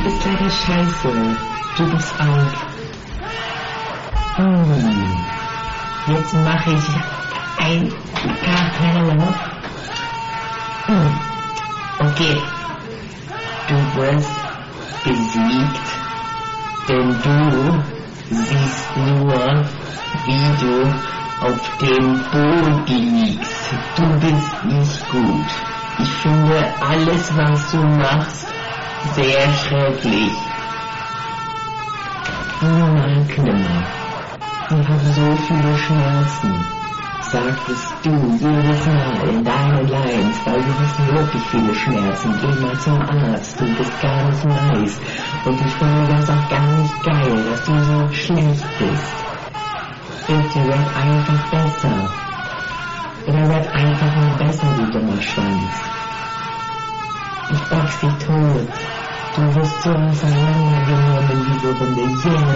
bist leider scheiße. Du bist alt. Jetzt mache ich ein Kapelle. Okay. Du wirst besiegt, denn du siehst nur, wie du auf dem Boden liegst. Du bist nicht gut. Ich finde alles, was du machst, sehr schrecklich. Knimmer, ich habe so viele Schmerzen, sagtest du jedes Mal in deinen Lines, weil du hast wirklich viele Schmerzen. Geh mal zum Arzt, du bist gar nicht nice. Und ich finde das auch gar nicht geil, dass du so schlecht bist. Bitte werd einfach besser. Oder werd einfach mal besser, du dummer Schwanz. Ich box dich tot. Du wirst so auseinandergenommen wie so eine